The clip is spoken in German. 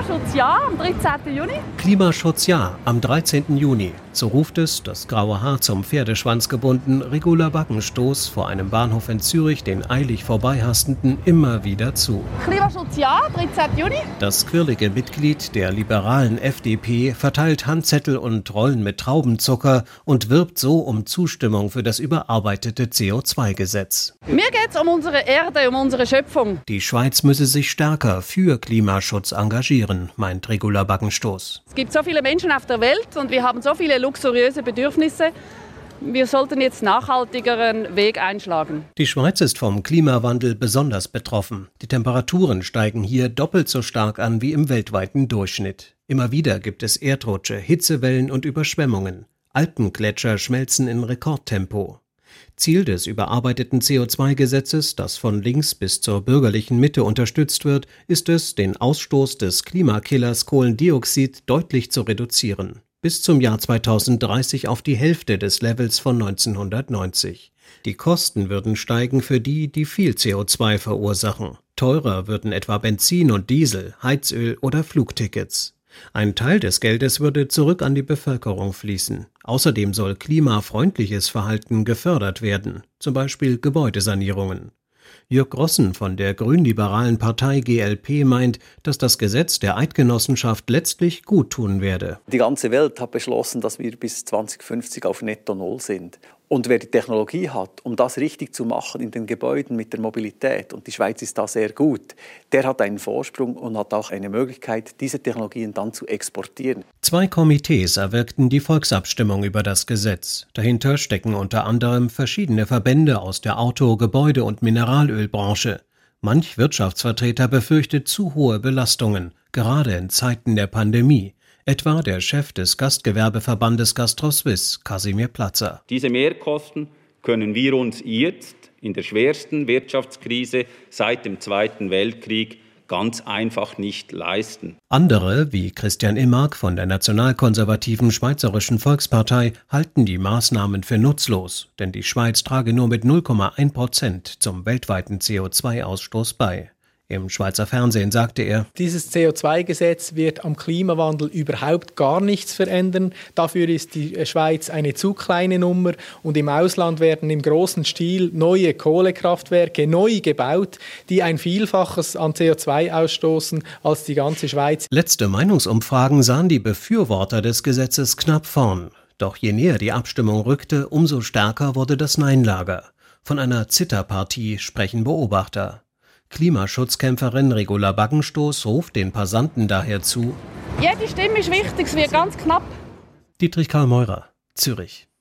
Klimaschutz ja am 13. Juni. Klimaschutz ja am 13. Juni. So ruft es, das graue Haar zum Pferdeschwanz gebunden, Regula Baggenstoß vor einem Bahnhof in Zürich den eilig Vorbeihastenden immer wieder zu. Klimaschutz ja, 13. Juni. Das quirlige Mitglied der liberalen FDP verteilt Handzettel und Rollen mit Traubenzucker und wirbt so um Zustimmung für das überarbeitete CO2-Gesetz. Mir geht es um unsere Erde, um unsere Schöpfung. Die Schweiz müsse sich stärker für Klimaschutz engagieren, meint Regula Baggenstoß. Es gibt so viele Menschen auf der Welt und wir haben so viele luxuriöse Bedürfnisse. Wir sollten jetzt nachhaltigeren Weg einschlagen. Die Schweiz ist vom Klimawandel besonders betroffen. Die Temperaturen steigen hier doppelt so stark an wie im weltweiten Durchschnitt. Immer wieder gibt es Erdrutsche, Hitzewellen und Überschwemmungen. Alpengletscher schmelzen in Rekordtempo. Ziel des überarbeiteten CO2-Gesetzes, das von links bis zur bürgerlichen Mitte unterstützt wird, ist es, den Ausstoß des Klimakillers Kohlendioxid deutlich zu reduzieren. Bis zum Jahr 2030 auf die Hälfte des Levels von 1990. Die Kosten würden steigen für die, die viel CO2 verursachen. Teurer würden etwa Benzin und Diesel, Heizöl oder Flugtickets. Ein Teil des Geldes würde zurück an die Bevölkerung fließen. Außerdem soll klimafreundliches Verhalten gefördert werden, zum Beispiel Gebäudesanierungen. Jörg Grossen von der grünliberalen Partei GLP meint, dass das Gesetz der Eidgenossenschaft letztlich gut tun werde. Die ganze Welt hat beschlossen, dass wir bis 2050 auf Netto Null sind. Und wer die Technologie hat, um das richtig zu machen in den Gebäuden mit der Mobilität, und die Schweiz ist da sehr gut, der hat einen Vorsprung und hat auch eine Möglichkeit, diese Technologien dann zu exportieren. 2 Komitees erwirkten die Volksabstimmung über das Gesetz. Dahinter stecken unter anderem verschiedene Verbände aus der Auto-, Gebäude- und Mineralölbranche. Manch Wirtschaftsvertreter befürchtet zu hohe Belastungen, gerade in Zeiten der Pandemie. Etwa der Chef des Gastgewerbeverbandes GastroSuisse, Casimir Platzer. Diese Mehrkosten können wir uns jetzt in der schwersten Wirtschaftskrise seit dem Zweiten Weltkrieg ganz einfach nicht leisten. Andere, wie Christian Immark von der nationalkonservativen Schweizerischen Volkspartei, halten die Maßnahmen für nutzlos, denn die Schweiz trage nur mit 0,1% zum weltweiten CO2-Ausstoß bei. Im Schweizer Fernsehen sagte er: Dieses CO2-Gesetz wird am Klimawandel überhaupt gar nichts verändern. Dafür ist die Schweiz eine zu kleine Nummer und im Ausland werden im großen Stil neue Kohlekraftwerke neu gebaut, die ein Vielfaches an CO2 ausstoßen als die ganze Schweiz. Letzte Meinungsumfragen sahen die Befürworter des Gesetzes knapp vorn. Doch je näher die Abstimmung rückte, umso stärker wurde das Nein-Lager. Von einer Zitterpartie sprechen Beobachter. Klimaschutzkämpferin Regula Baggenstoß ruft den Passanten daher zu: Jede Stimme ist wichtig, es wird ganz knapp. Dietrich Karl Meurer, Zürich.